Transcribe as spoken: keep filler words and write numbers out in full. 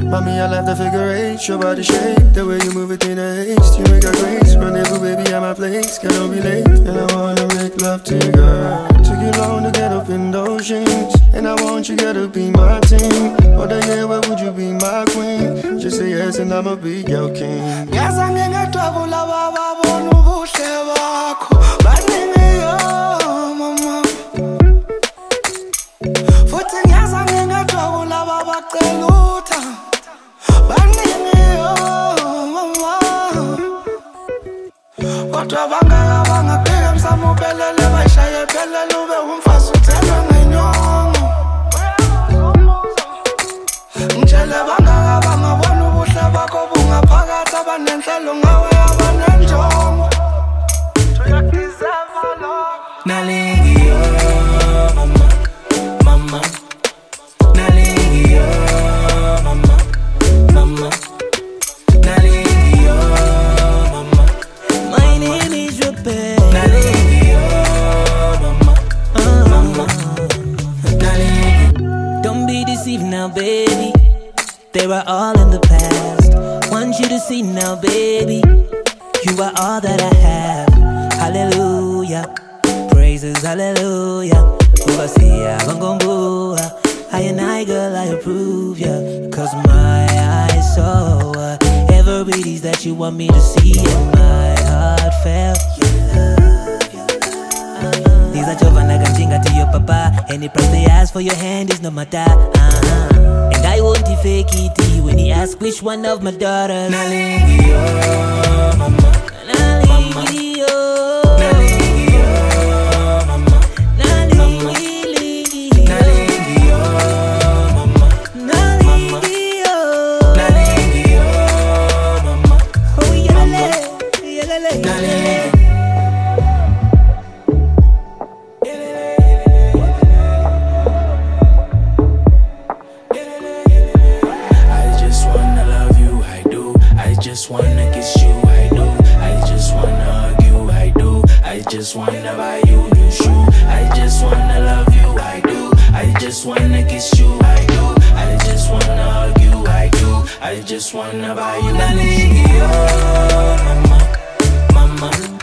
Mommy, I love the figure eight, your body shape, the way you move it in a haste. You make a grace, rendezvous, baby, at my place. Girl, don't be late, and I wanna make love to you, girl. Took you long to get up in those jeans, and I want you, girl, to be my team. Or the year, where would you be my queen? Just say yes, and I'ma be your king. Yes, I'm in a trouble, love, I want to push it, but nigga, yo, mama. Footing, yes, I'm in a trouble, love, I want to kodwa bangaka bangaphika msamubelele bayishaye belele ube umfazi uthelwe ngenyongo ngitshele bangaka bangabona ubuhle bakho bungaphakathi abanenhlelo ngawe abanenjongo uyadeserve lo nalingi yo mama mama nalingi yo mama mama nalingi yo now, baby, they were all in the past. Want you to see now, baby, you are all that I have. Hallelujah, praises, hallelujah. Overseer, Bangongua, I and I, girl, I approve ya. Cause my eyes saw uh, every piece that you want me to see, and my heart felt your love, your love. These are Giovanna Ganjinga to your papa. Any price they ask for your hand is no matter. Uh-huh. And I won't fake it when he asks which one of my daughters. Nalingi yo, mama. Nalingi yo, nalingi yo, mama. Nalingi, nalingi yo, mama. Nalingi yo, nalingi yo, mama. Oh yelele, yelele, yelele. I just wanna kiss you, I do. I just wanna hug you, I do. I just wanna buy you new shoe. I just wanna love you, I do. I just wanna kiss you, I do. I just wanna hug you, I do. I just wanna buy you new shoe. Mama, mama.